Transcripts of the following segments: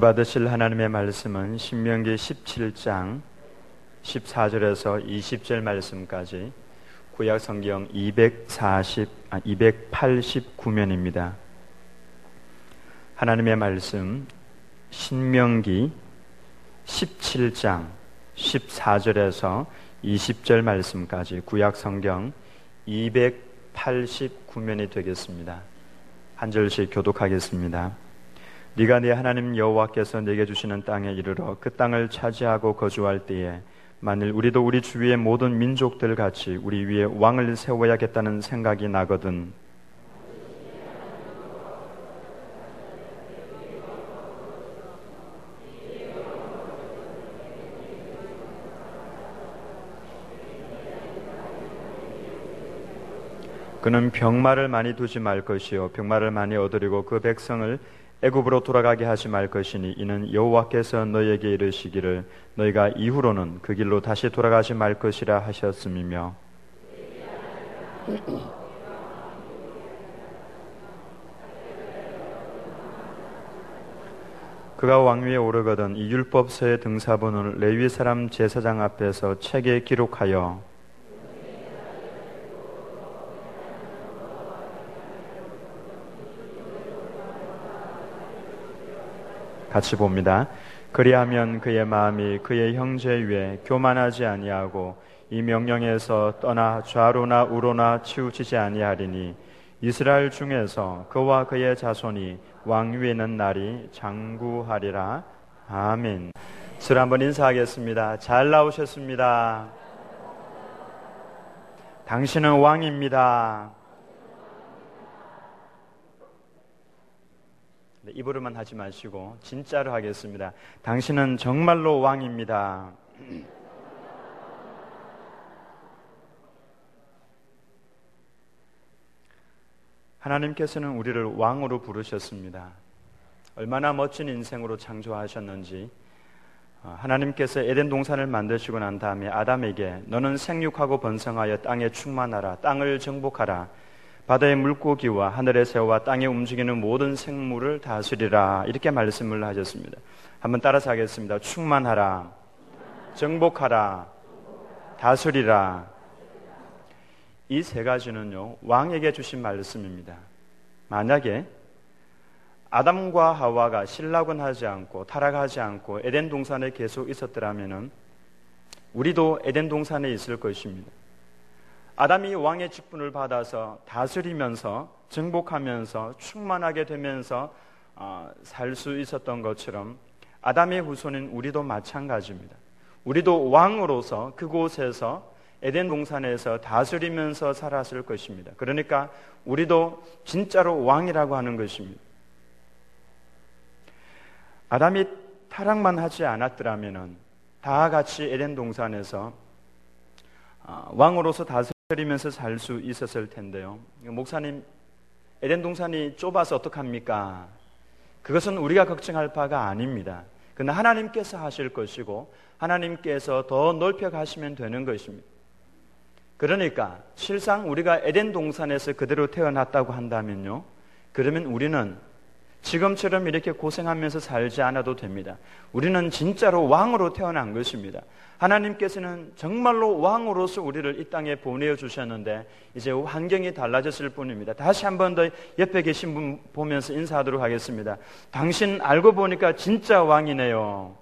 받으실 하나님의 말씀은 신명기 17장 14절에서 20절 말씀까지 구약 성경 289면입니다. 하나님의 말씀 신명기 17장 14절에서 20절 말씀까지 구약 성경 289면이 되겠습니다. 한 절씩 교독하겠습니다. 네가 네 하나님 여호와께서 네게 주시는 땅에 이르러 그 땅을 차지하고 거주할 때에 만일 우리도 우리 주위의 모든 민족들 같이 우리 위에 왕을 세워야겠다는 생각이 나거든 그는 병마를 많이 두지 말 것이요 병마를 많이 얻으리고 그 백성을 애굽으로 돌아가게 하지 말 것이니 이는 여호와께서 너희에게 이르시기를 너희가 이후로는 그 길로 다시 돌아가지 말 것이라 하셨음이며 그가 왕위에 오르거든 이 율법서의 등사본을 레위 사람 제사장 앞에서 책에 기록하여 같이 봅니다. 그리하면 그의 마음이 그의 형제 위에 교만하지 아니하고 이 명령에서 떠나 좌로나 우로나 치우치지 아니하리니 이스라엘 중에서 그와 그의 자손이 왕위에는 날이 장구하리라. 아멘. 서로 한번 인사하겠습니다. 잘 나오셨습니다. 당신은 왕입니다. 입으로만 하지 마시고 진짜로 하겠습니다. 당신은 정말로 왕입니다. 하나님께서는 우리를 왕으로 부르셨습니다. 얼마나 멋진 인생으로 창조하셨는지 하나님께서 에덴 동산을 만드시고 난 다음에 아담에게 너는 생육하고 번성하여 땅에 충만하라, 땅을 정복하라, 바다의 물고기와 하늘의 새와 땅에 움직이는 모든 생물을 다스리라 이렇게 말씀을 하셨습니다. 한번 따라서 하겠습니다. 충만하라, 정복하라, 다스리라. 이 세 가지는요 왕에게 주신 말씀입니다. 만약에 아담과 하와가 신락은 않고 타락하지 않고 에덴 동산에 계속 있었더라면 우리도 에덴 동산에 있을 것입니다. 아담이 왕의 직분을 받아서 다스리면서 정복하면서 충만하게 되면서 살 수 있었던 것처럼 아담의 후손인 우리도 마찬가지입니다. 우리도 왕으로서 그곳에서 에덴 동산에서 다스리면서 살았을 것입니다. 그러니까 우리도 진짜로 왕이라고 하는 것입니다. 아담이 타락만 하지 않았더라면 다 같이 에덴 동산에서 왕으로서 다스리면서 살 수 있었을 텐데요. 목사님, 에덴 동산이 좁아서 어떡합니까? 그것은 우리가 걱정할 바가 아닙니다. 그러나 하나님께서 하실 것이고 하나님께서 더 넓혀 가시면 되는 것입니다. 그러니까 실상 우리가 에덴 동산에서 그대로 태어났다고 한다면요, 그러면 우리는 지금처럼 이렇게 고생하면서 살지 않아도 됩니다. 우리는 진짜로 왕으로 태어난 것입니다. 하나님께서는 정말로 왕으로서 우리를 이 땅에 보내주셨는데 이제 환경이 달라졌을 뿐입니다. 다시 한 번 더 옆에 계신 분 보면서 인사하도록 하겠습니다. 당신 알고 보니까 진짜 왕이네요.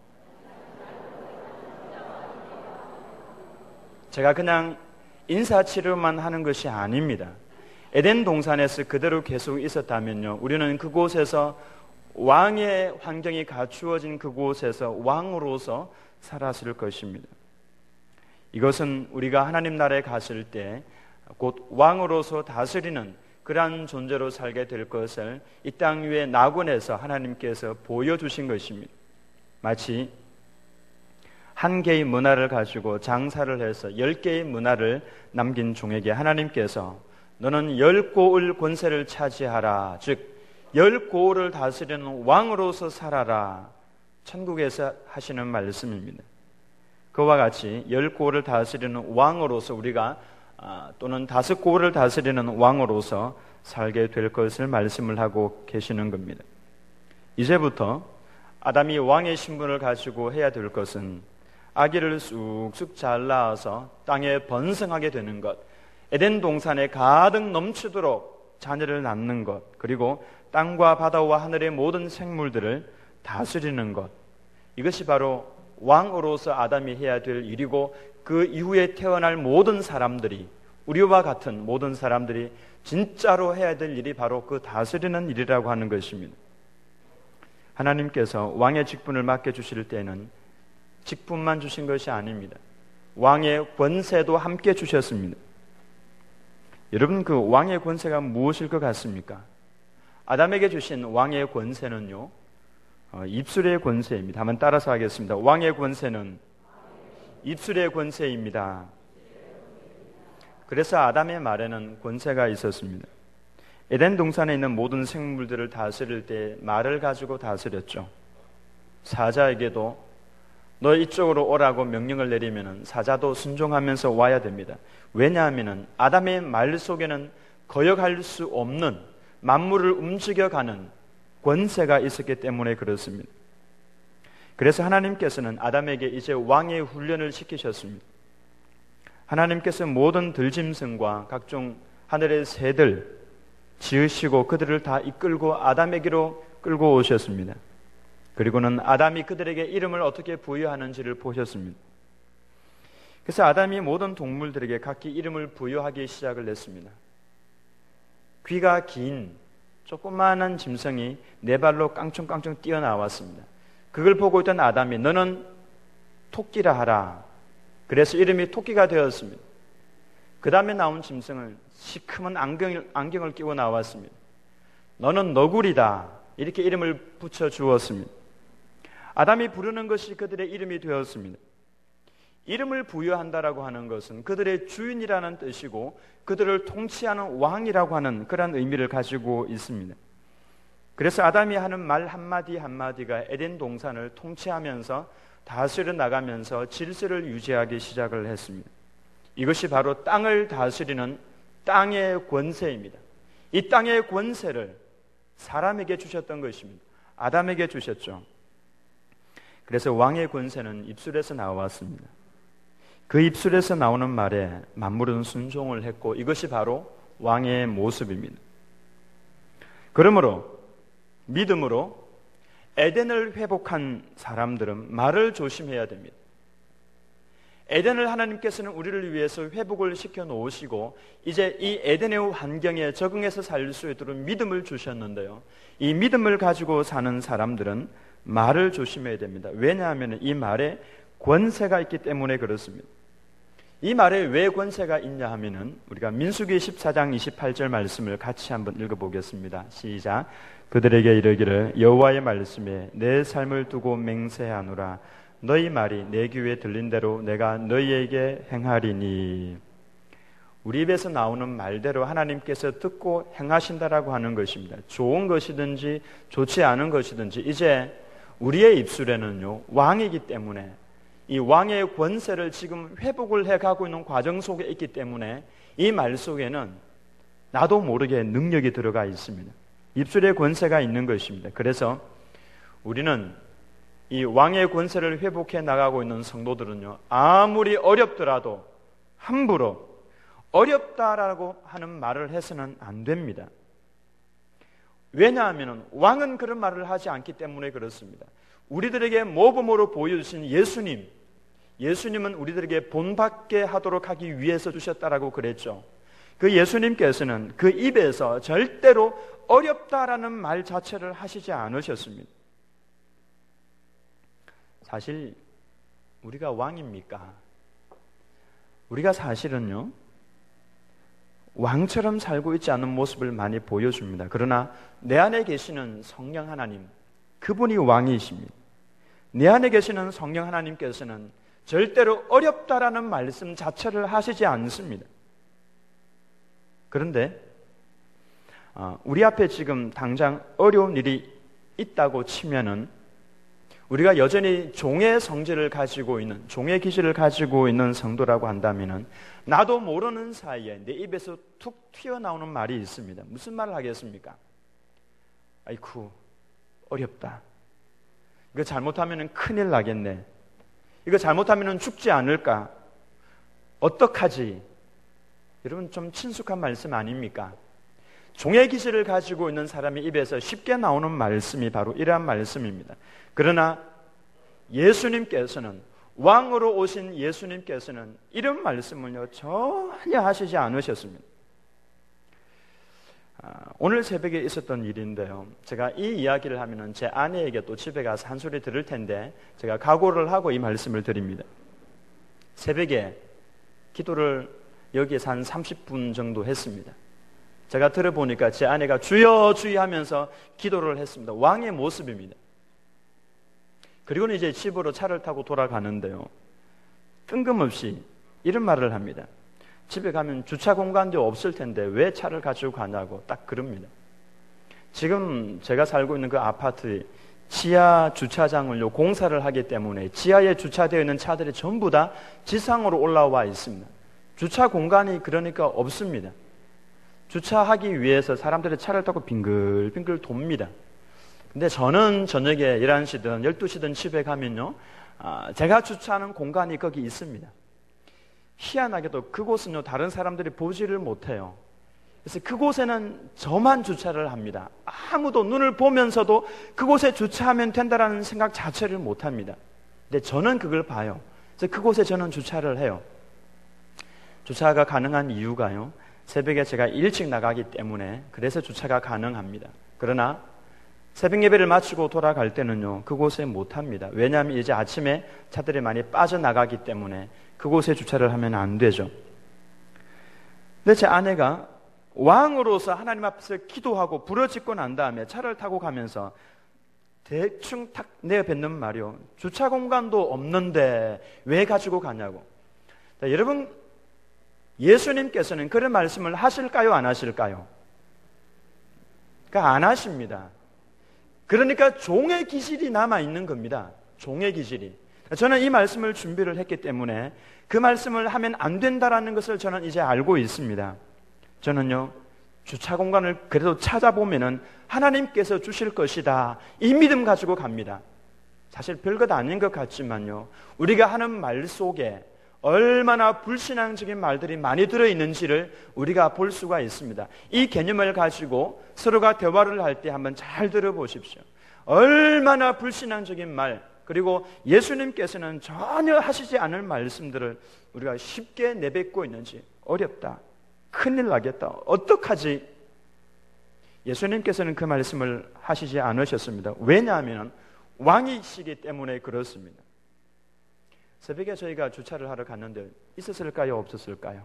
제가 그냥 인사치료만 하는 것이 아닙니다. 에덴 동산에서 그대로 계속 있었다면요, 우리는 그곳에서 왕의 환경이 갖추어진 그곳에서 왕으로서 살았을 것입니다. 이것은 우리가 하나님 나라에 갔을 때 곧 왕으로서 다스리는 그러한 존재로 살게 될 것을 이 땅 위의 낙원에서 하나님께서 보여주신 것입니다. 마치 한 개의 문화를 가지고 장사를 해서 10개의 문화를 남긴 종에게 하나님께서 너는 10고을 권세를 차지하라, 즉 10고을을 다스리는 왕으로서 살아라, 천국에서 하시는 말씀입니다. 그와 같이 10고을을 다스리는 왕으로서 우리가 또는 5고을을 다스리는 왕으로서 살게 될 것을 말씀을 하고 계시는 겁니다. 이제부터 아담이 왕의 신분을 가지고 해야 될 것은 아기를 쑥쑥 잘 낳아서 땅에 번성하게 되는 것, 에덴 동산에 가득 넘치도록 자녀를 낳는 것, 그리고 땅과 바다와 하늘의 모든 생물들을 다스리는 것, 이것이 바로 왕으로서 아담이 해야 될 일이고, 그 이후에 태어날 모든 사람들이, 우리와 같은 모든 사람들이 진짜로 해야 될 일이 바로 그 다스리는 일이라고 하는 것입니다. 하나님께서 왕의 직분을 맡겨주실 때는 직분만 주신 것이 아닙니다. 왕의 권세도 함께 주셨습니다. 여러분, 그 왕의 권세가 무엇일 것 같습니까? 아담에게 주신 왕의 권세는요, 입술의 권세입니다. 한번 따라서 하겠습니다. 왕의 권세는 입술의 권세입니다. 그래서 아담의 말에는 권세가 있었습니다. 에덴 동산에 있는 모든 생물들을 다스릴 때 말을 가지고 다스렸죠. 사자에게도 너 이쪽으로 오라고 명령을 내리면 사자도 순종하면서 와야 됩니다. 왜냐하면 아담의 말 속에는 거역할 수 없는 만물을 움직여가는 권세가 있었기 때문에 그렇습니다. 그래서 하나님께서는 아담에게 이제 왕의 훈련을 시키셨습니다. 하나님께서 모든 들짐승과 각종 하늘의 새들 지으시고 그들을 다 이끌고 아담에게로 끌고 오셨습니다. 그리고는 아담이 그들에게 이름을 어떻게 부여하는지를 보셨습니다. 그래서 아담이 모든 동물들에게 각기 이름을 부여하기 시작을 했습니다. 귀가 긴 조그마한 짐승이 네 발로 깡충깡충 뛰어나왔습니다. 그걸 보고 있던 아담이 너는 토끼라 하라. 그래서 이름이 토끼가 되었습니다. 그 다음에 나온 짐승은 시커먼 안경을 끼고 나왔습니다. 너는 너구리다. 이렇게 이름을 붙여주었습니다. 아담이 부르는 것이 그들의 이름이 되었습니다. 이름을 부여한다라고 하는 것은 그들의 주인이라는 뜻이고 그들을 통치하는 왕이라고 하는 그런 의미를 가지고 있습니다. 그래서 아담이 하는 말 한마디 한마디가 에덴 동산을 통치하면서 다스려 나가면서 질서를 유지하기 시작을 했습니다. 이것이 바로 땅을 다스리는 땅의 권세입니다. 이 땅의 권세를 사람에게 주셨던 것입니다. 아담에게 주셨죠. 그래서 왕의 권세는 입술에서 나왔습니다. 그 입술에서 나오는 말에 만물은 순종을 했고 이것이 바로 왕의 모습입니다. 그러므로 믿음으로 에덴을 회복한 사람들은 말을 조심해야 됩니다. 에덴을 하나님께서는 우리를 위해서 회복을 시켜 놓으시고 이제 이 에덴의 환경에 적응해서 살 수 있도록 믿음을 주셨는데요, 이 믿음을 가지고 사는 사람들은 말을 조심해야 됩니다. 왜냐하면 이 말에 권세가 있기 때문에 그렇습니다. 이 말에 왜 권세가 있냐 하면은 우리가 민수기 14장 28절 말씀을 같이 한번 읽어보겠습니다. 시작. 그들에게 이르기를 여호와의 말씀에 내 삶을 두고 맹세하노라. 너희 말이 내 귀에 들린 대로 내가 너희에게 행하리니. 우리 입에서 나오는 말대로 하나님께서 듣고 행하신다라고 하는 것입니다. 좋은 것이든지 좋지 않은 것이든지 이제 우리의 입술에는요 왕이기 때문에 이 왕의 권세를 지금 회복을 해가고 있는 과정 속에 있기 때문에 이 말 속에는 나도 모르게 능력이 들어가 있습니다. 입술에 권세가 있는 것입니다. 그래서 우리는 이 왕의 권세를 회복해 나가고 있는 성도들은요, 아무리 어렵더라도 함부로 어렵다라고 하는 말을 해서는 안 됩니다. 왜냐하면 왕은 그런 말을 하지 않기 때문에 그렇습니다. 우리들에게 모범으로 보여주신 예수님은 우리들에게 본받게 하도록 하기 위해서 주셨다라고 그랬죠. 그 예수님께서는 그 입에서 절대로 어렵다라는 말 자체를 하시지 않으셨습니다. 사실 우리가 왕입니까? 우리가 사실은요 왕처럼 살고 있지 않은 모습을 많이 보여줍니다. 그러나 내 안에 계시는 성령 하나님, 그분이 왕이십니다. 내 안에 계시는 성령 하나님께서는 절대로 어렵다라는 말씀 자체를 하시지 않습니다. 그런데 우리 앞에 지금 당장 어려운 일이 있다고 치면은 우리가 여전히 종의 성질을 가지고 있는, 종의 기질을 가지고 있는 성도라고 한다면은 나도 모르는 사이에 내 입에서 툭 튀어나오는 말이 있습니다. 무슨 말을 하겠습니까? 아이쿠 어렵다. 이거 잘못하면 큰일 나겠네. 이거 잘못하면 죽지 않을까? 어떡하지? 여러분 좀 친숙한 말씀 아닙니까? 종의 기질을 가지고 있는 사람의 입에서 쉽게 나오는 말씀이 바로 이러한 말씀입니다. 그러나 예수님께서는, 왕으로 오신 예수님께서는 이런 말씀을요 전혀 하시지 않으셨습니다. 오늘 새벽에 있었던 일인데요, 제가 이 이야기를 하면은 제 아내에게 또 집에 가서 한 소리 들을 텐데 제가 각오를 하고 이 말씀을 드립니다. 새벽에 기도를 여기에서 한 30분 정도 했습니다. 제가 들어보니까 제 아내가 주여 주여 하면서 기도를 했습니다. 왕의 모습입니다. 그리고는 이제 집으로 차를 타고 돌아가는데요, 뜬금없이 이런 말을 합니다. 집에 가면 주차 공간도 없을 텐데 왜 차를 가지고 가냐고 딱 그럽니다. 지금 제가 살고 있는 그 아파트의 지하 주차장을 공사를 하기 때문에 지하에 주차되어 있는 차들이 전부 다 지상으로 올라와 있습니다. 주차 공간이 그러니까 없습니다. 주차하기 위해서 사람들이 차를 타고 빙글빙글 돕니다. 근데 저는 저녁에 11시든 12시든 집에 가면요, 제가 주차하는 공간이 거기 있습니다. 희한하게도 그곳은요 다른 사람들이 보지를 못해요. 그래서 그곳에는 저만 주차를 합니다. 아무도 눈을 보면서도 그곳에 주차하면 된다라는 생각 자체를 못합니다. 근데 저는 그걸 봐요. 그래서 그곳에 저는 주차를 해요. 주차가 가능한 이유가요, 새벽에 제가 일찍 나가기 때문에 그래서 주차가 가능합니다. 그러나 새벽 예배를 마치고 돌아갈 때는요 그곳에 못합니다. 왜냐하면 이제 아침에 차들이 많이 빠져나가기 때문에 그곳에 주차를 하면 안 되죠. 근데 제 아내가 왕으로서 하나님 앞에서 기도하고 부르짖고 난 다음에 차를 타고 가면서 대충 탁 내뱉는 말이요, 주차 공간도 없는데 왜 가지고 가냐고. 자, 여러분, 예수님께서는 그런 말씀을 하실까요, 안 하실까요? 그러니까 안 하십니다. 그러니까 종의 기질이 남아있는 겁니다. 종의 기질이. 저는 이 말씀을 준비를 했기 때문에 그 말씀을 하면 안 된다라는 것을 저는 이제 알고 있습니다. 저는요, 주차 공간을 그래도 찾아보면은 하나님께서 주실 것이다, 이 믿음 가지고 갑니다. 사실 별것 아닌 것 같지만요, 우리가 하는 말 속에 얼마나 불신앙적인 말들이 많이 들어있는지를 우리가 볼 수가 있습니다. 이 개념을 가지고 서로가 대화를 할 때 한번 잘 들어보십시오. 얼마나 불신앙적인 말, 그리고 예수님께서는 전혀 하시지 않을 말씀들을 우리가 쉽게 내뱉고 있는지. 어렵다, 큰일 나겠다, 어떡하지? 예수님께서는 그 말씀을 하시지 않으셨습니다. 왜냐하면 왕이시기 때문에 그렇습니다. 새벽에 저희가 주차를 하러 갔는데 있었을까요, 없었을까요?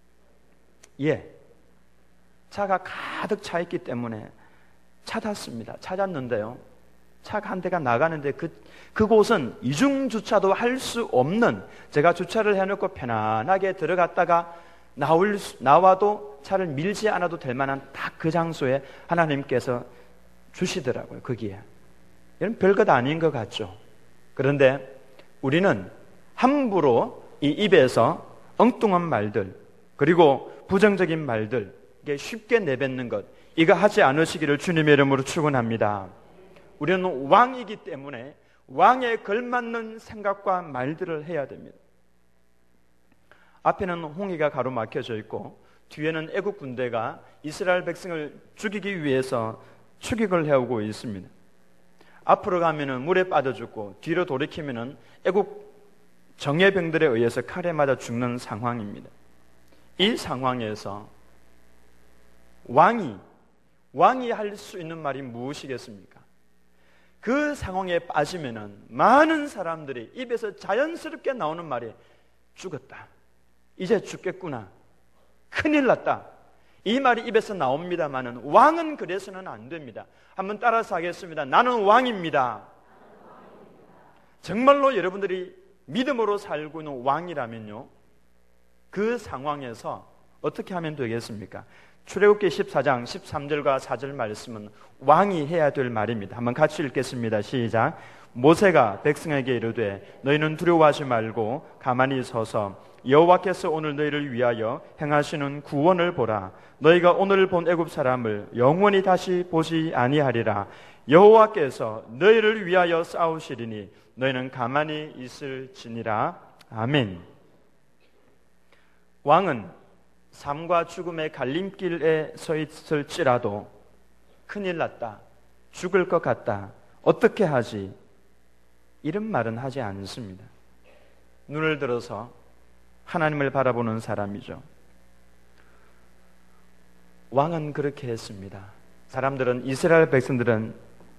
예, 차가 가득 차 있기 때문에 찾았습니다. 찾았는데요, 차가 한 대가 나가는데 그곳은 이중주차도 할 수 없는, 제가 주차를 해놓고 편안하게 들어갔다가 나와도 차를 밀지 않아도 될 만한 딱 그 장소에 하나님께서 주시더라고요. 거기에. 이런 별것 아닌 것 같죠. 그런데 우리는 함부로 이 입에서 엉뚱한 말들, 그리고 부정적인 말들, 이게 쉽게 내뱉는 것, 이거 하지 않으시기를 주님의 이름으로 축원합니다. 우리는 왕이기 때문에 왕에 걸맞는 생각과 말들을 해야 됩니다. 앞에는 홍해가 가로막혀져 있고 뒤에는 애국 군대가 이스라엘 백성을 죽이기 위해서 추격을 해오고 있습니다. 앞으로 가면은 물에 빠져 죽고 뒤로 돌이키면은 애국 정예병들에 의해서 칼에 맞아 죽는 상황입니다. 이 상황에서 왕이 할 수 있는 말이 무엇이겠습니까? 그 상황에 빠지면은 많은 사람들이 입에서 자연스럽게 나오는 말이 죽었다, 이제 죽겠구나, 큰일 났다, 이 말이 입에서 나옵니다마는 왕은 그래서는 안 됩니다. 한번 따라서 하겠습니다. 나는 왕입니다. 정말로 여러분들이 믿음으로 살고 있는 왕이라면요, 그 상황에서 어떻게 하면 되겠습니까? 출애굽기 14장 13절과 4절 말씀은 왕이 해야 될 말입니다. 한번 같이 읽겠습니다. 시작. 모세가 백성에게 이르되 너희는 두려워하지 말고 가만히 서서 여호와께서 오늘 너희를 위하여 행하시는 구원을 보라. 너희가 오늘 본 애굽 사람을 영원히 다시 보지 아니하리라. 여호와께서 너희를 위하여 싸우시리니 너희는 가만히 있을지니라. 아멘. 왕은 삶과 죽음의 갈림길에 서 있을지라도 큰일 났다, 죽을 것 같다, 어떻게 하지? 이런 말은 하지 않습니다. 눈을 들어서 하나님을 바라보는 사람이죠. 왕은 그렇게 했습니다. 사람들은, 이스라엘 백성들은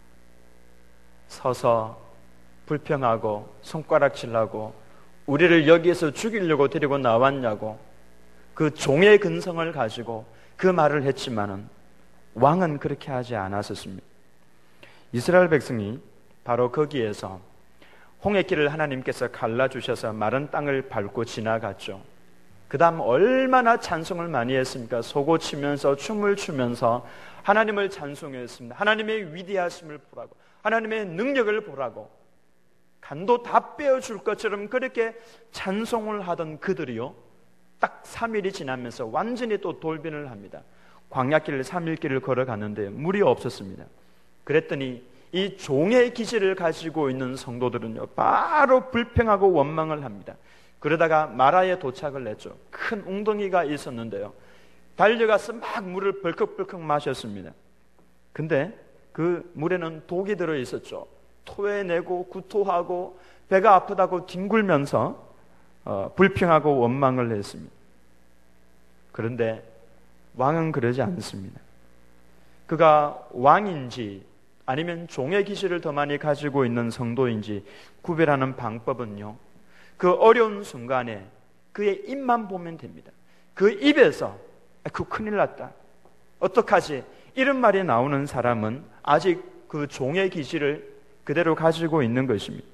서서 불평하고 손가락질하고 우리를 여기에서 죽이려고 데리고 나왔냐고 그 종의 근성을 가지고 그 말을 했지만은 왕은 그렇게 하지 않았었습니다. 이스라엘 백성이 바로 거기에서 홍해길을 하나님께서 갈라주셔서 마른 땅을 밟고 지나갔죠. 그 다음 얼마나 찬송을 많이 했습니까? 소고 치면서 춤을 추면서 하나님을 찬송했습니다. 하나님의 위대하심을 보라고, 하나님의 능력을 보라고, 간도 다 빼어줄 것처럼 그렇게 찬송을 하던 그들이요, 딱 3일이 지나면서 완전히 또 돌변을 합니다. 광야길을 3일 길을 걸어갔는데 물이 없었습니다. 그랬더니 이 종의 기질을 가지고 있는 성도들은요, 바로 불평하고 원망을 합니다. 그러다가 마라에 도착을 했죠. 큰 웅덩이가 있었는데요, 달려가서 막 물을 벌컥벌컥 마셨습니다. 근데 그 물에는 독이 들어 있었죠. 토해내고 구토하고 배가 아프다고 뒹굴면서 불평하고 원망을 했습니다. 그런데 왕은 그러지 않습니다. 그가 왕인지 아니면 종의 기질을 더 많이 가지고 있는 성도인지 구별하는 방법은요, 그 어려운 순간에 그의 입만 보면 됩니다. 그 입에서 그 큰일 났다, 어떡하지, 이런 말이 나오는 사람은 아직 그 종의 기질을 그대로 가지고 있는 것입니다.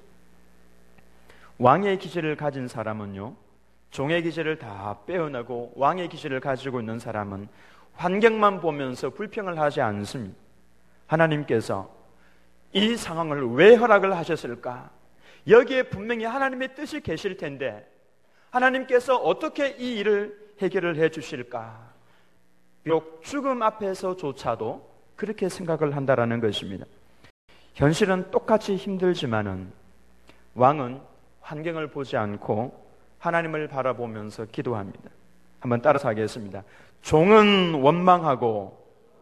왕의 기질을 가진 사람은요, 종의 기질을 다 빼어나고 왕의 기질을 가지고 있는 사람은 환경만 보면서 불평을 하지 않습니다. 하나님께서 이 상황을 왜 허락을 하셨을까? 여기에 분명히 하나님의 뜻이 계실 텐데 하나님께서 어떻게 이 일을 해결을 해 주실까? 비록 죽음 앞에서조차도 그렇게 생각을 한다라는 것입니다. 현실은 똑같이 힘들지만은 왕은 환경을 보지 않고 하나님을 바라보면서 기도합니다. 한번 따라서 하겠습니다. 종은 원망하고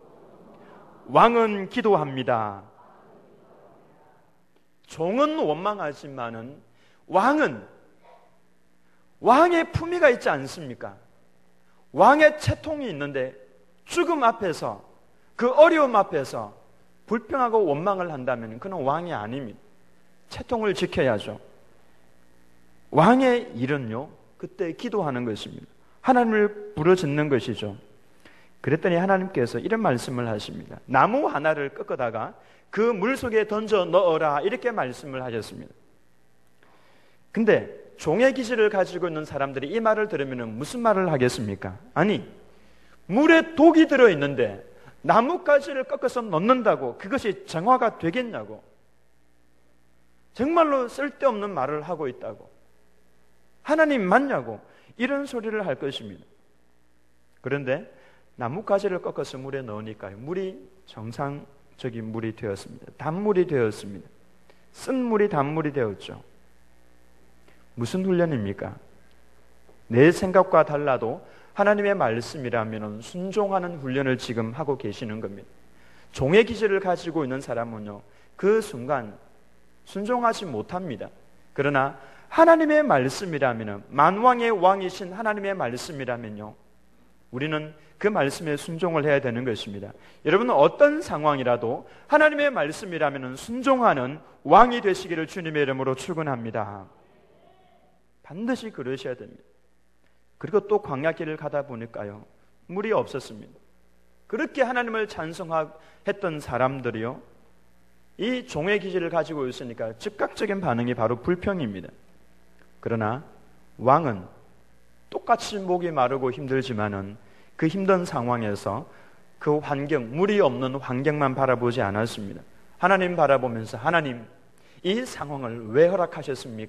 왕은 기도합니다. 종은 원망하지만은 왕의 품위가 있지 않습니까? 왕의 채통이 있는데 죽음 앞에서, 그 어려움 앞에서 불평하고 원망을 한다면 그는 왕이 아닙니다. 채통을 지켜야죠. 왕의 일은요, 그때 기도하는 것입니다. 하나님을 부르짖는 것이죠. 그랬더니 하나님께서 이런 말씀을 하십니다. 나무 하나를 꺾어다가 그 물속에 던져 넣어라, 이렇게 말씀을 하셨습니다. 근데 종의 기질을 가지고 있는 사람들이 이 말을 들으면 무슨 말을 하겠습니까? 아니, 물에 독이 들어있는데 나뭇가지를 꺾어서 넣는다고 그것이 정화가 되겠냐고, 정말로 쓸데없는 말을 하고 있다고, 하나님 맞냐고, 이런 소리를 할 것입니다. 그런데 나뭇가지를 꺾어서 물에 넣으니까요, 물이 정상적인 물이 되었습니다. 단물이 되었습니다. 쓴 물이 단물이 되었죠. 무슨 훈련입니까? 내 생각과 달라도 하나님의 말씀이라면 순종하는 훈련을 지금 하고 계시는 겁니다. 종의 기질을 가지고 있는 사람은요, 그 순간 순종하지 못합니다. 그러나 하나님의 말씀이라면, 만왕의 왕이신 하나님의 말씀이라면요, 우리는 그 말씀에 순종을 해야 되는 것입니다. 여러분은 어떤 상황이라도 하나님의 말씀이라면 순종하는 왕이 되시기를 주님의 이름으로 축원합니다. 반드시 그러셔야 됩니다. 그리고 또 광야길을 가다 보니까요, 물이 없었습니다. 그렇게 하나님을 찬송했던 사람들이요, 이 종의 기질을 가지고 있으니까 즉각적인 반응이 바로 불평입니다. 그러나 왕은 똑같이 목이 마르고 힘들지만은 그 힘든 상황에서 그 환경, 물이 없는 환경만 바라보지 않았습니다. 하나님 바라보면서, 하나님, 이 상황을 왜 허락하셨습니까?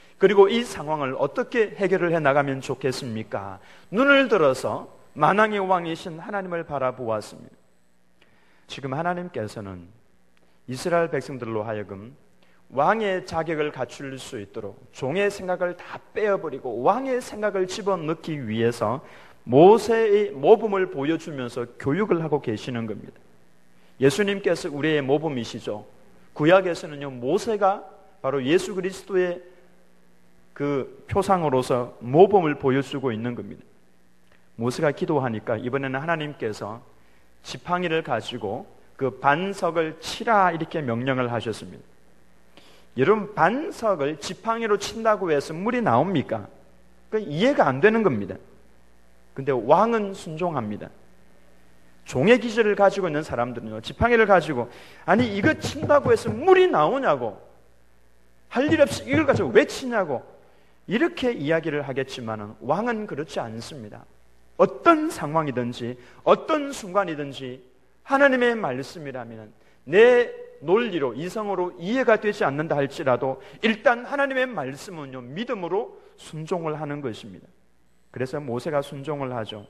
그리고 이 상황을 어떻게 해결을 해 나가면 좋겠습니까? 눈을 들어서 만왕의 왕이신 하나님을 바라보았습니다. 지금 하나님께서는 이스라엘 백성들로 하여금 왕의 자격을 갖출 수 있도록 종의 생각을 다 빼어버리고 왕의 생각을 집어넣기 위해서 모세의 모범을 보여주면서 교육을 하고 계시는 겁니다. 예수님께서 우리의 모범이시죠. 구약에서는요, 모세가 바로 예수 그리스도의 그 표상으로서 모범을 보여주고 있는 겁니다. 모세가 기도하니까 이번에는 하나님께서 지팡이를 가지고 그 반석을 치라 이렇게 명령을 하셨습니다. 여러분, 반석을 지팡이로 친다고 해서 물이 나옵니까? 이해가 안 되는 겁니다. 근데 왕은 순종합니다. 종의 기질을 가지고 있는 사람들은요, 지팡이를 가지고 아니 이거 친다고 해서 물이 나오냐고, 할 일 없이 이걸 가지고 왜 치냐고 이렇게 이야기를 하겠지만 왕은 그렇지 않습니다. 어떤 상황이든지 어떤 순간이든지 하나님의 말씀이라면 내 논리로 이성으로 이해가 되지 않는다 할지라도 일단 하나님의 말씀은요, 믿음으로 순종을 하는 것입니다. 그래서 모세가 순종을 하죠.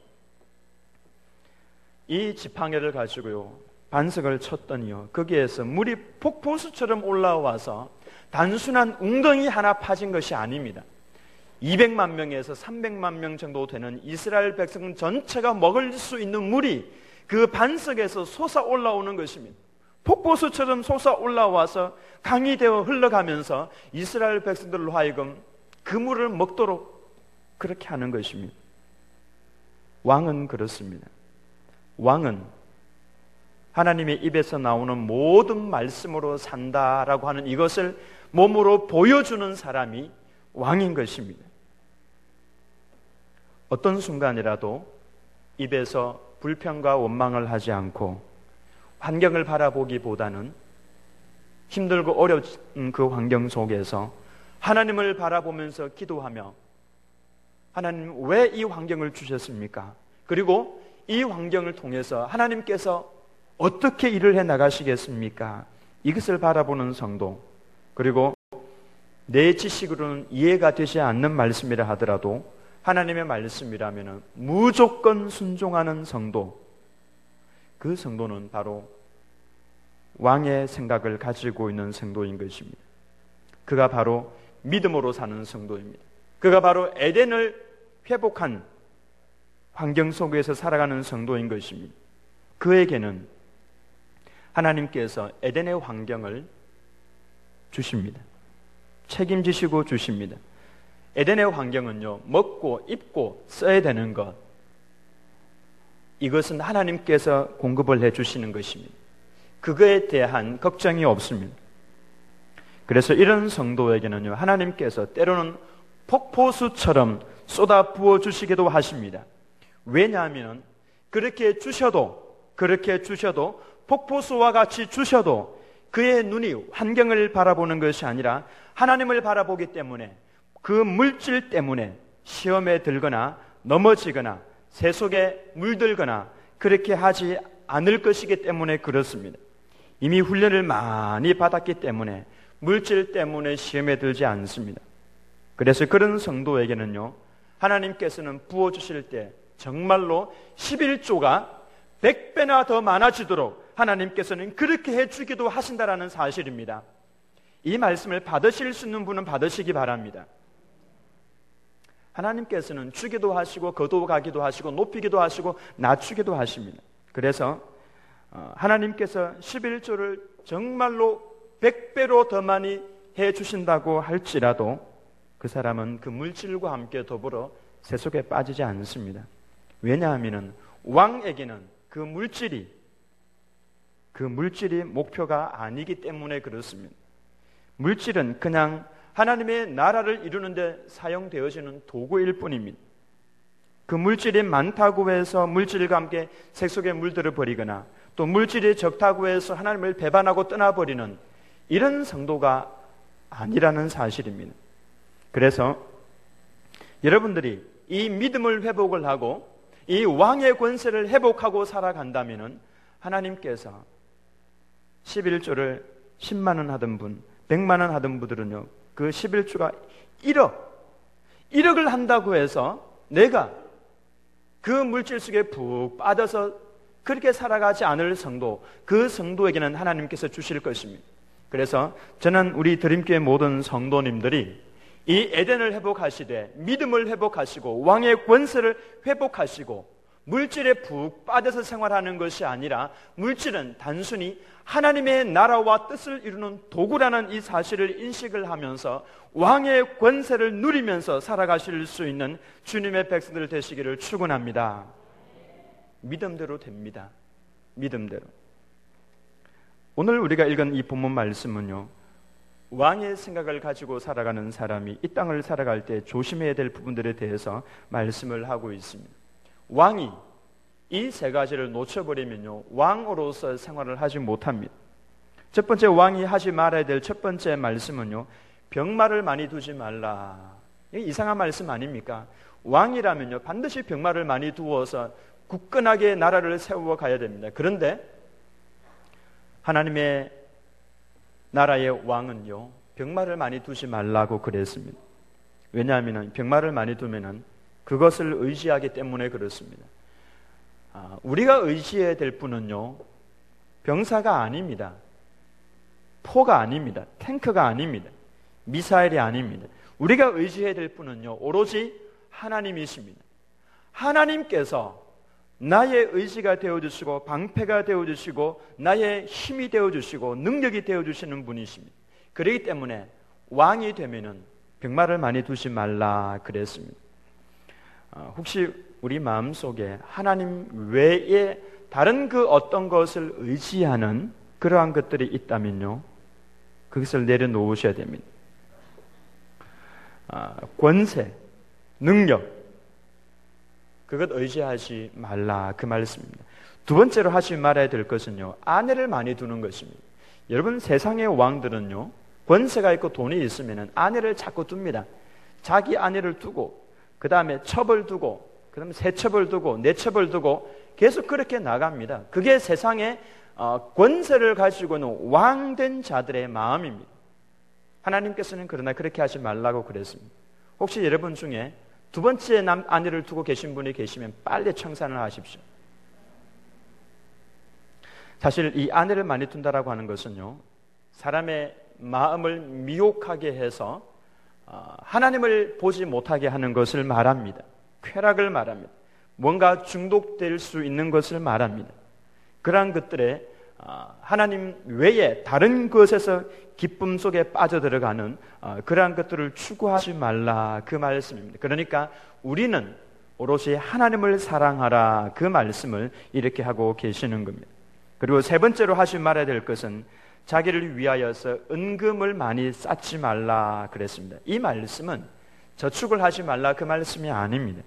이 지팡이를 가지고요, 반석을 쳤더니요, 거기에서 물이 폭포수처럼 올라와서 단순한 웅덩이 하나 파진 것이 아닙니다. 200만 명에서 300만 명 정도 되는 이스라엘 백성 전체가 먹을 수 있는 물이 그 반석에서 솟아 올라오는 것입니다. 폭포수처럼 솟아 올라와서 강이 되어 흘러가면서 이스라엘 백성들로 하여금 그 물을 먹도록 그렇게 하는 것입니다. 왕은 그렇습니다. 왕은 하나님의 입에서 나오는 모든 말씀으로 산다라고 하는 이것을 몸으로 보여주는 사람이 왕인 것입니다. 어떤 순간이라도 입에서 불평과 원망을 하지 않고 환경을 바라보기보다는 힘들고 어려운 그 환경 속에서 하나님을 바라보면서 기도하며 하나님 왜 이 환경을 주셨습니까? 그리고 이 환경을 통해서 하나님께서 어떻게 일을 해 나가시겠습니까? 이것을 바라보는 성도, 그리고 내 지식으로는 이해가 되지 않는 말씀이라 하더라도 하나님의 말씀이라면 무조건 순종하는 성도, 그 성도는 바로 왕의 생각을 가지고 있는 성도인 것입니다. 그가 바로 믿음으로 사는 성도입니다. 그가 바로 에덴을 회복한 환경 속에서 살아가는 성도인 것입니다. 그에게는 하나님께서 에덴의 환경을 주십니다. 책임지시고 주십니다. 에덴의 환경은요, 먹고 입고 써야 되는 것, 이것은 하나님께서 공급을 해주시는 것입니다. 그거에 대한 걱정이 없습니다. 그래서 이런 성도에게는요, 하나님께서 때로는 폭포수처럼 쏟아 부어주시기도 하십니다. 왜냐하면 그렇게 주셔도 폭포수와 같이 주셔도 그의 눈이 환경을 바라보는 것이 아니라 하나님을 바라보기 때문에 그 물질 때문에 시험에 들거나 넘어지거나 새 속에 물들거나 그렇게 하지 않을 것이기 때문에 그렇습니다. 이미 훈련을 많이 받았기 때문에 물질 때문에 시험에 들지 않습니다. 그래서 그런 성도에게는요, 하나님께서는 부어주실 때 정말로 11조가 100배나 더 많아지도록 하나님께서는 그렇게 해주기도 하신다라는 사실입니다. 이 말씀을 받으실 수 있는 분은 받으시기 바랍니다. 하나님께서는 주기도 하시고 거두어가기도 하시고 높이기도 하시고 낮추기도 하십니다. 그래서 하나님께서 11조를 정말로 100배로 더 많이 해주신다고 할지라도 그 사람은 그 물질과 함께 더불어 세속에 빠지지 않습니다. 왜냐하면 왕에게는 그 물질이 목표가 아니기 때문에 그렇습니다. 물질은 그냥 하나님의 나라를 이루는데 사용되어지는 도구일 뿐입니다. 그 물질이 많다고 해서 물질과 함께 세속에 물들어 버리거나 또 물질이 적다고 해서 하나님을 배반하고 떠나버리는 이런 성도가 아니라는 사실입니다. 그래서 여러분들이 이 믿음을 회복을 하고 이 왕의 권세를 회복하고 살아간다면 하나님께서 11조를 10만 원 하던 분, 100만 원 하던 분들은요, 그 11조가 1억을 한다고 해서 내가 그 물질 속에 푹 빠져서 그렇게 살아가지 않을 성도, 그 성도에게는 하나님께서 주실 것입니다. 그래서 저는 우리 드림교회 모든 성도님들이 이 에덴을 회복하시되 믿음을 회복하시고 왕의 권세를 회복하시고 물질에 푹 빠져서 생활하는 것이 아니라 물질은 단순히 하나님의 나라와 뜻을 이루는 도구라는 이 사실을 인식을 하면서 왕의 권세를 누리면서 살아가실 수 있는 주님의 백성들 되시기를 축원합니다. 믿음대로 됩니다. 믿음대로. 오늘 우리가 읽은 이 본문 말씀은요, 왕의 생각을 가지고 살아가는 사람이 이 땅을 살아갈 때 조심해야 될 부분들에 대해서 말씀을 하고 있습니다. 왕이 이 세 가지를 놓쳐버리면요, 왕으로서 생활을 하지 못합니다. 첫 번째, 왕이 하지 말아야 될 첫 번째 말씀은요, 병마를 많이 두지 말라. 이게 이상한 말씀 아닙니까? 왕이라면요, 반드시 병마를 많이 두어서 굳건하게 나라를 세워 가야 됩니다. 그런데 하나님의 나라의 왕은요, 병마를 많이 두지 말라고 그랬습니다. 왜냐하면 병마를 많이 두면은 그것을 의지하기 때문에 그렇습니다. 우리가 의지해야 될 분은요, 병사가 아닙니다. 포가 아닙니다. 탱크가 아닙니다. 미사일이 아닙니다. 우리가 의지해야 될 분은요, 오로지 하나님이십니다. 하나님께서 나의 의지가 되어주시고 방패가 되어주시고 나의 힘이 되어주시고 능력이 되어주시는 분이십니다. 그렇기 때문에 왕이 되면은 병마를 많이 두지 말라 그랬습니다. 혹시 우리 마음속에 하나님 외에 다른 그 어떤 것을 의지하는 그러한 것들이 있다면요, 그것을 내려놓으셔야 됩니다. 권세, 능력, 그것 의지하지 말라 그 말씀입니다. 두 번째로 하지 말아야 될 것은요, 아내를 많이 두는 것입니다. 여러분, 세상의 왕들은요, 권세가 있고 돈이 있으면 아내를 자꾸 둡니다. 자기 아내를 두고 그 다음에 첩을 두고 그 다음에 세 첩을 두고 네 첩을 두고 계속 그렇게 나갑니다. 그게 세상의 권세를 가지고는 왕된 자들의 마음입니다. 하나님께서는 그러나 그렇게 하지 말라고 그랬습니다. 혹시 여러분 중에 두 번째 아내를 두고 계신 분이 계시면 빨리 청산을 하십시오. 사실 이 아내를 많이 둔다라고 하는 것은요, 사람의 마음을 미혹하게 해서 하나님을 보지 못하게 하는 것을 말합니다. 쾌락을 말합니다. 뭔가 중독될 수 있는 것을 말합니다. 그러한 것들에 하나님 외에 다른 것에서 기쁨 속에 빠져들어가는 그러한 것들을 추구하지 말라 그 말씀입니다. 그러니까 우리는 오롯이 하나님을 사랑하라 그 말씀을 이렇게 하고 계시는 겁니다. 그리고 세 번째로 하지 말아야 될 것은 자기를 위하여서 은금을 많이 쌓지 말라 그랬습니다. 이 말씀은 저축을 하지 말라 그 말씀이 아닙니다.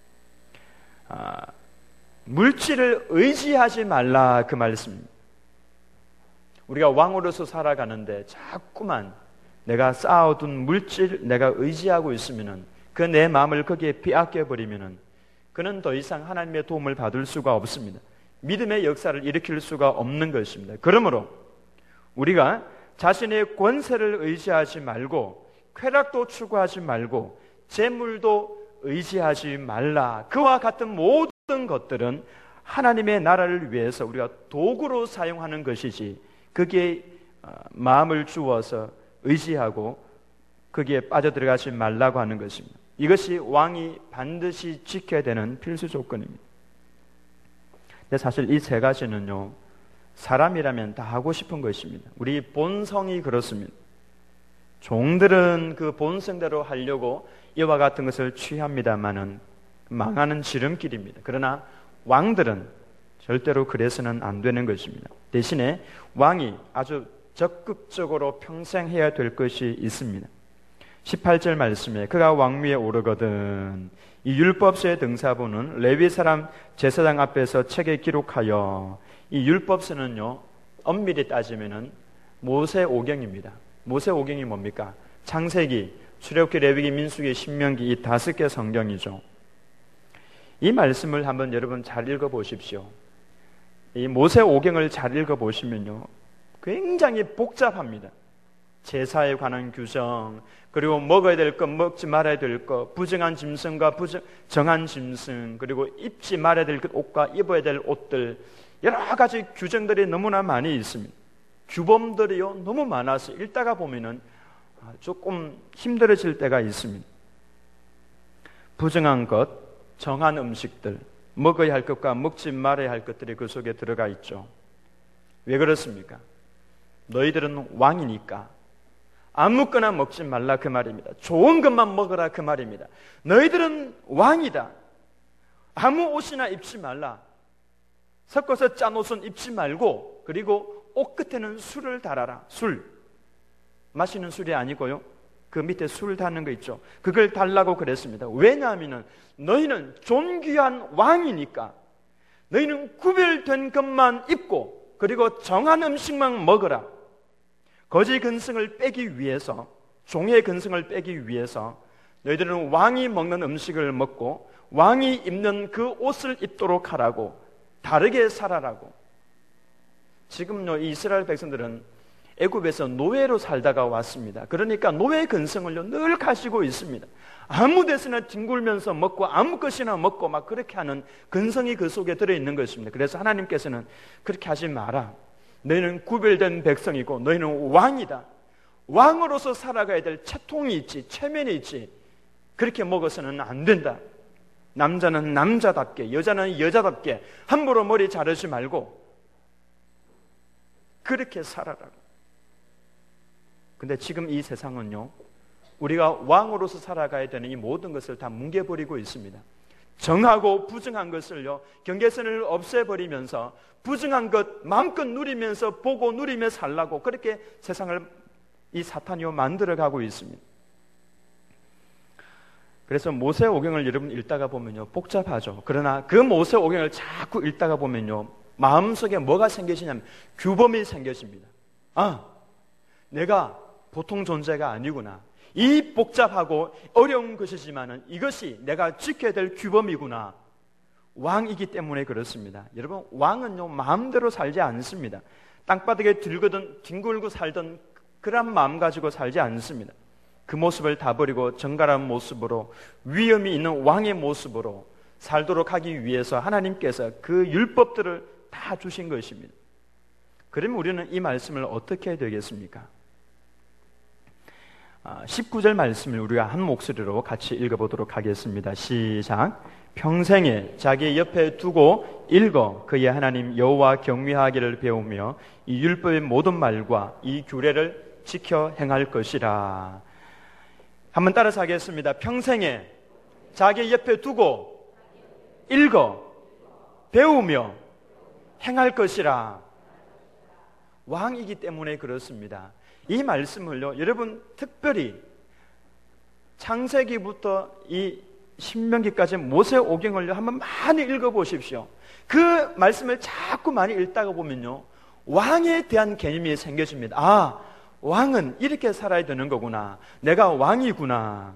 물질을 의지하지 말라 그 말씀입니다. 우리가 왕으로서 살아가는데 자꾸만 내가 쌓아둔 물질 내가 의지하고 있으면은 그 내 마음을 거기에 빼앗겨 버리면은 그는 더 이상 하나님의 도움을 받을 수가 없습니다. 믿음의 역사를 일으킬 수가 없는 것입니다. 그러므로 우리가 자신의 권세를 의지하지 말고 쾌락도 추구하지 말고 재물도 의지하지 말라. 그와 같은 모든 것들은 하나님의 나라를 위해서 우리가 도구로 사용하는 것이지 거기에 마음을 주어서 의지하고 거기에 빠져들어가지 말라고 하는 것입니다. 이것이 왕이 반드시 지켜야 되는 필수 조건입니다. 근데 사실 이 세 가지는요, 사람이라면 다 하고 싶은 것입니다. 우리 본성이 그렇습니다. 종들은 그 본성대로 하려고 이와 같은 것을 취합니다마는 망하는 지름길입니다. 그러나 왕들은 절대로 그래서는 안 되는 것입니다. 대신에 왕이 아주 적극적으로 평생 해야 될 것이 있습니다. 18절 말씀에 그가 왕위에 오르거든 이 율법서의 등사부는 레위 사람 제사장 앞에서 책에 기록하여, 이 율법서는요 엄밀히 따지면은 모세오경입니다. 모세오경이 뭡니까? 창세기, 출애굽기, 레위기, 민수기, 신명기 이 5개 성경이죠. 이 말씀을 한번 여러분 잘 읽어보십시오. 이 모세오경을 잘 읽어보시면요 굉장히 복잡합니다. 제사에 관한 규정, 그리고 먹어야 될 것, 먹지 말아야 될 것, 부정한 짐승과 정한 짐승, 그리고 입지 말아야 될 것 옷과 입어야 될 옷들, 여러 가지 규정들이 너무나 많이 있습니다. 규범들이요 너무 많아서 읽다가 보면은 조금 힘들어질 때가 있습니다. 부정한 것, 정한 음식들, 먹어야 할 것과 먹지 말아야 할 것들이 그 속에 들어가 있죠. 왜 그렇습니까? 너희들은 왕이니까 아무거나 먹지 말라 그 말입니다. 좋은 것만 먹으라 그 말입니다. 너희들은 왕이다. 아무 옷이나 입지 말라. 섞어서 짠 옷은 입지 말고, 그리고 옷 끝에는 술을 달아라. 술, 마시는 술이 아니고요, 그 밑에 술 달는 거 있죠. 그걸 달라고 그랬습니다. 왜냐하면 너희는 존귀한 왕이니까 너희는 구별된 것만 입고, 그리고 정한 음식만 먹어라. 거지 근성을 빼기 위해서, 종의 근성을 빼기 위해서 너희들은 왕이 먹는 음식을 먹고 왕이 입는 그 옷을 입도록 하라고, 다르게 살아라고. 지금요, 이 이스라엘 백성들은 애굽에서 노예로 살다가 왔습니다. 그러니까 노예 근성을요 늘 가지고 있습니다. 아무 데서나 뒹굴면서 먹고 아무 것이나 먹고 막 그렇게 하는 근성이 그 속에 들어있는 것입니다. 그래서 하나님께서는 그렇게 하지 마라. 너희는 구별된 백성이고 너희는 왕이다. 왕으로서 살아가야 될 채통이 있지, 체면이 있지. 그렇게 먹어서는 안 된다. 남자는 남자답게, 여자는 여자답게 함부로 머리 자르지 말고 그렇게 살아라고. 근데 지금 이 세상은요, 우리가 왕으로서 살아가야 되는 이 모든 것을 다 뭉개버리고 있습니다. 정하고 부정한 것을요, 경계선을 없애버리면서 부정한 것 마음껏 누리면서 보고 누리며 살라고 그렇게 세상을 이 사탄이요 만들어가고 있습니다. 그래서 모세오경을 여러분 읽다가 보면요 복잡하죠. 그러나 그 모세오경을 자꾸 읽다가 보면요 마음속에 뭐가 생기시냐면 규범이 생겨집니다. 아, 내가 보통 존재가 아니구나. 이 복잡하고 어려운 것이지만은 이것이 내가 지켜야 될 규범이구나. 왕이기 때문에 그렇습니다. 여러분, 왕은요 마음대로 살지 않습니다. 땅바닥에 들거든 뒹굴고 살던 그런 마음 가지고 살지 않습니다. 그 모습을 다 버리고 정갈한 모습으로, 위엄이 있는 왕의 모습으로 살도록 하기 위해서 하나님께서 그 율법들을 다 주신 것입니다. 그러면 우리는 이 말씀을 어떻게 해야 되겠습니까? 19절 말씀을 우리가 한 목소리로 같이 읽어보도록 하겠습니다. 시작. 평생에 자기 옆에 두고 읽어 그의 하나님 여호와 경외하기를 배우며 이 율법의 모든 말과 이 규례를 지켜 행할 것이라. 한번 따라서 하겠습니다. 평생에 자기 옆에 두고 읽어 배우며 행할 것이라. 왕이기 때문에 그렇습니다. 이 말씀을요, 여러분 특별히 창세기부터 이 신명기까지 모세오경을요 한번 많이 읽어보십시오. 그 말씀을 자꾸 많이 읽다가 보면요 왕에 대한 개념이 생겨집니다. 아, 왕은 이렇게 살아야 되는 거구나. 내가 왕이구나.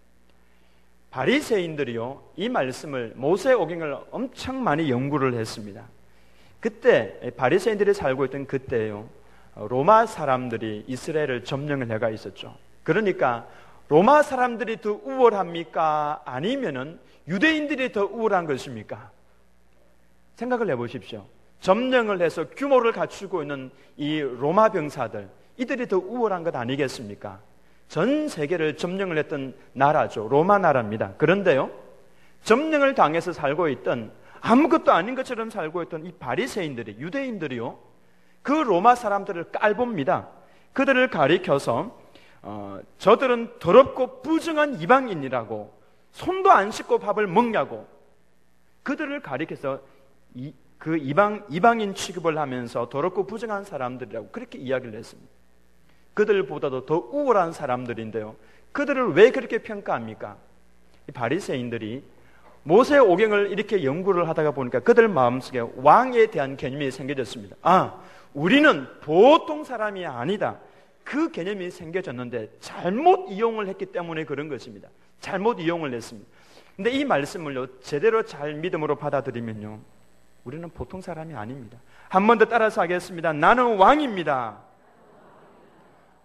바리새인들이요 이 말씀을, 모세오경을 엄청 많이 연구를 했습니다. 그때 바리새인들이 살고 있던 그때요 로마 사람들이 이스라엘을 점령을 해가 있었죠. 그러니까 로마 사람들이 더 우월합니까? 아니면은 유대인들이 더 우월한 것입니까? 생각을 해보십시오. 점령을 해서 규모를 갖추고 있는 이 로마 병사들, 이들이 더 우월한 것 아니겠습니까? 전 세계를 점령을 했던 나라죠. 로마 나라입니다. 그런데요 점령을 당해서 살고 있던, 아무것도 아닌 것처럼 살고 있던 이 바리새인들이, 유대인들이요 그 로마 사람들을 깔봅니다. 그들을 가리켜서 저들은 더럽고 부정한 이방인이라고, 손도 안 씻고 밥을 먹냐고 그들을 가리켜서 그 이방인 취급을 하면서 더럽고 부정한 사람들이라고 그렇게 이야기를 했습니다. 그들보다도 더 우월한 사람들인데요 그들을 왜 그렇게 평가합니까? 이 바리새인들이 모세오경을 이렇게 연구를 하다가 보니까 그들 마음속에 왕에 대한 개념이 생겨졌습니다. 아, 우리는 보통 사람이 아니다. 그 개념이 생겨졌는데 잘못 이용을 했기 때문에 그런 것입니다. 잘못 이용을 했습니다. 근데 이 말씀을요 제대로 잘 믿음으로 받아들이면요 우리는 보통 사람이 아닙니다. 한 번 더 따라서 하겠습니다. 나는 왕입니다.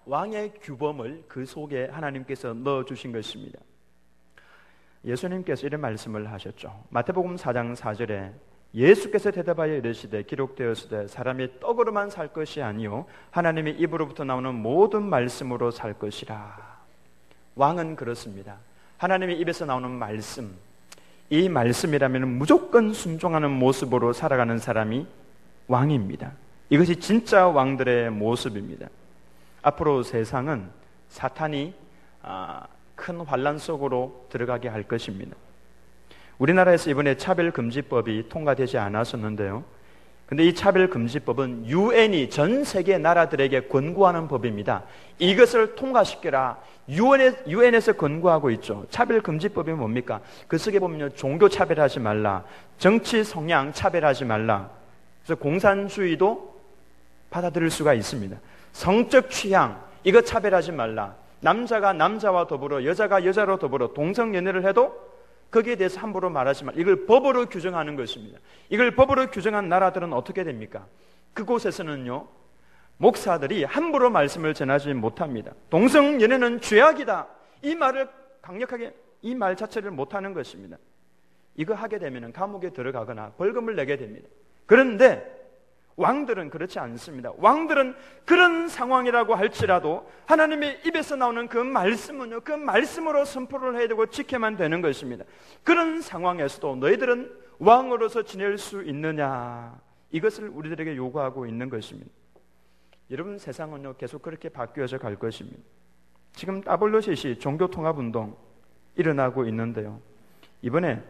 왕의 규범을 그 속에 하나님께서 넣어주신 것입니다. 예수님께서 이런 말씀을 하셨죠. 마태복음 4장 4절에 예수께서 대답하여 이르시되 기록되었으되 사람이 떡으로만 살 것이 아니요 하나님의 입으로부터 나오는 모든 말씀으로 살 것이라. 왕은 그렇습니다. 하나님의 입에서 나오는 말씀, 이 말씀이라면 무조건 순종하는 모습으로 살아가는 사람이 왕입니다. 이것이 진짜 왕들의 모습입니다. 앞으로 세상은 사탄이 큰 환란 속으로 들어가게 할 것입니다. 우리나라에서 이번에 차별금지법이 통과되지 않았었는데요. 근데 이 차별금지법은 유엔이 전 세계 나라들에게 권고하는 법입니다. 이것을 통과시켜라. 유엔에서 권고하고 있죠. 차별금지법이 뭡니까? 그 속에 보면 종교 차별하지 말라, 정치 성향 차별하지 말라. 그래서 공산주의도 받아들일 수가 있습니다. 성적 취향 이거 차별하지 말라. 남자가 남자와 더불어 여자가 여자로 더불어 동성연애를 해도 거기에 대해서 함부로 말하지 말라. 이걸 법으로 규정하는 것입니다. 이걸 법으로 규정한 나라들은 어떻게 됩니까? 그곳에서는요, 목사들이 함부로 말씀을 전하지 못합니다. 동성연애는 죄악이다. 이 말을 강력하게 이 말 자체를 못하는 것입니다. 이거 하게 되면 감옥에 들어가거나 벌금을 내게 됩니다. 그런데 왕들은 그렇지 않습니다. 왕들은 그런 상황이라고 할지라도 하나님의 입에서 나오는 그 말씀은요, 그 말씀으로 선포를 해야 되고 지켜야만 되는 것입니다. 그런 상황에서도 너희들은 왕으로서 지낼 수 있느냐, 이것을 우리들에게 요구하고 있는 것입니다. 여러분, 세상은요 계속 그렇게 바뀌어져 갈 것입니다. 지금 WCC 종교통합운동 일어나고 있는데요, 이번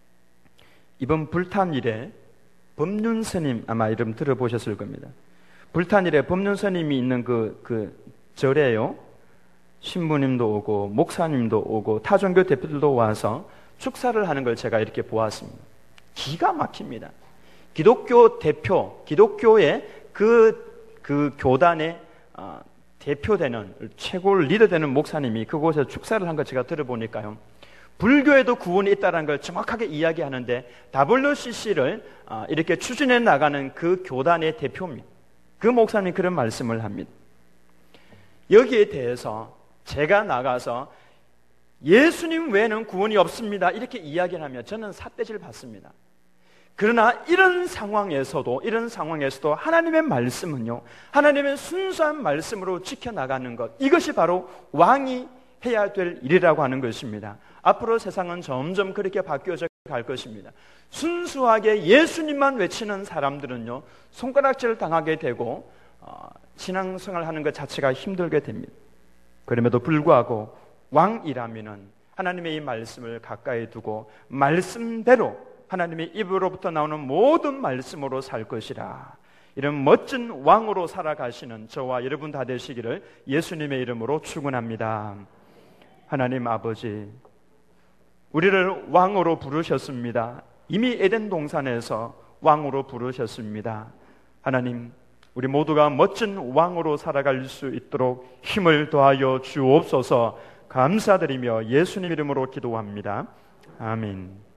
불탄 일에 법륜스님 아마 이름 들어보셨을 겁니다. 불탄일에 법륜스님이 있는 그 절에요, 신부님도 오고 목사님도 오고 타종교 대표들도 와서 축사를 하는 걸 제가 이렇게 보았습니다. 기가 막힙니다. 기독교 대표, 기독교의 그 교단의 대표되는 최고 리더되는 목사님이 그곳에서 축사를 한 걸 제가 들어보니까요, 불교에도 구원이 있다는 걸 정확하게 이야기하는데 WCC를 이렇게 추진해 나가는 그 교단의 대표입니다. 그 목사님이 그런 말씀을 합니다. 여기에 대해서 제가 나가서 예수님 외에는 구원이 없습니다 이렇게 이야기를 하면 저는 삿대질 받습니다. 그러나 이런 상황에서도 하나님의 말씀은요, 하나님의 순수한 말씀으로 지켜나가는 것, 이것이 바로 왕이 해야 될 일이라고 하는 것입니다. 앞으로 세상은 점점 그렇게 바뀌어져 갈 것입니다. 순수하게 예수님만 외치는 사람들은요, 손가락질 당하게 되고 신앙생활 하는 것 자체가 힘들게 됩니다. 그럼에도 불구하고 왕이라면은 하나님의 이 말씀을 가까이 두고 말씀대로 하나님의 입으로부터 나오는 모든 말씀으로 살 것이라. 이런 멋진 왕으로 살아가시는 저와 여러분 다 되시기를 예수님의 이름으로 축원합니다. 하나님 아버지, 우리를 왕으로 부르셨습니다. 이미 에덴 동산에서 왕으로 부르셨습니다. 하나님, 우리 모두가 멋진 왕으로 살아갈 수 있도록 힘을 더하여 주옵소서. 감사드리며 예수님 이름으로 기도합니다. 아멘.